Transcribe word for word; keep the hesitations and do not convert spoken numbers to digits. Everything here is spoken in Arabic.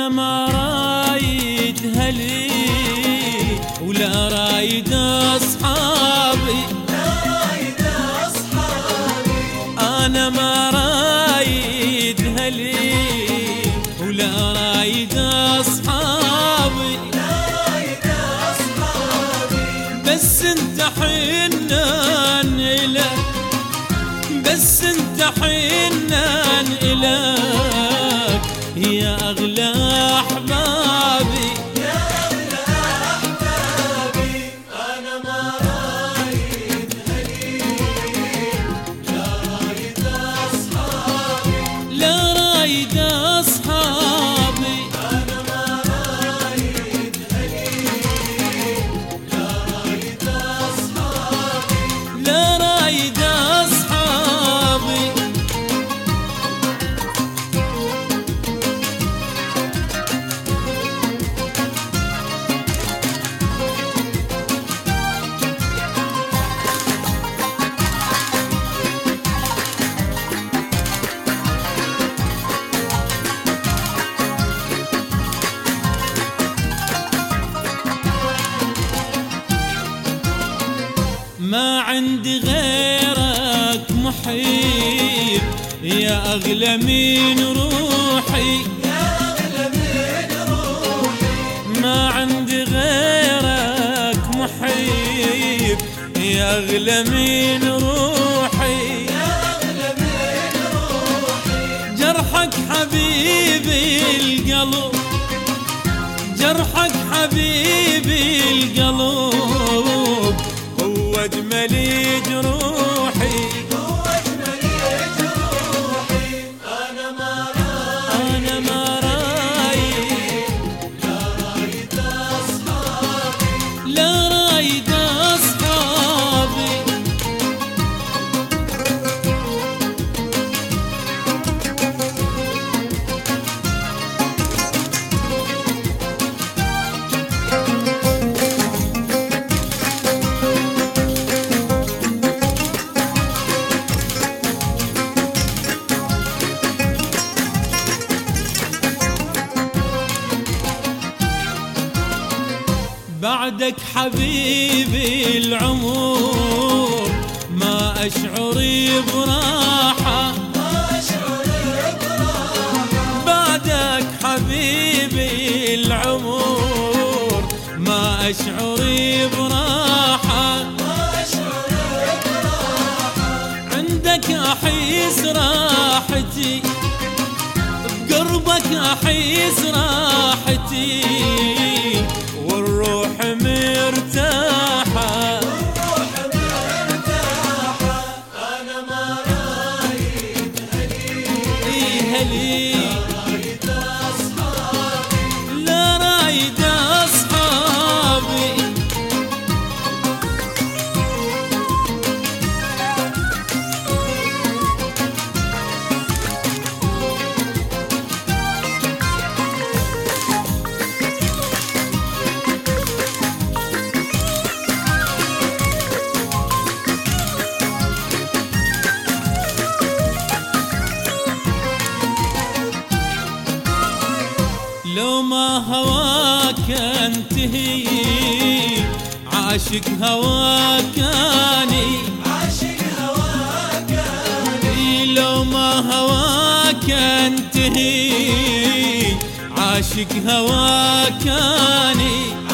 أنا ما رايد هلي ولا رايد أصحابي، لا رايد أصحابي. أنا ما رايد هلي ولا رايد أصحابي، لا رايد أصحابي. بس انت حنان إلك، بس انت حنان إلك يا أغلى أحبابي، يا أغلى أحبابي. أنا ما رايد هلي لا رايد أصحابي، لا رايد أصحابي. أنا ما رايد هلي لا رايد أصحابي. لا رايد أصحابي. ما عندي غيرك محيط يا أغلى من روحي، يا أغلى من روحي. ما عندي غيرك محيط يا أغلى من روحي، يا أغلى من روحي. جرحك حبيبي القلب، جرحك حبيبي القلب هو أجمل جروحي، هو أجمل جروحي. أنا ما أنا ما رايد لا رايد أصحابي، لا رايد أصحابي. بعدك حبيبي العمر ما أشعر براحة، ما أشعر براحة. بعدك حبيبي العمر ما أشعر براحة، ما أشعر براحة. عندك أحيس راحتي، بقربك أحيس راحتي والروح مرتاحة، الروح مرتاحة. أنا ما رايد هلي هلي رايد أصحابي، لا رايد أصحابي. لو ما هواك انتهي عاشق هواك اني، عاشق هواك أني. لو ما هواك انتهي عاشق هواك اني،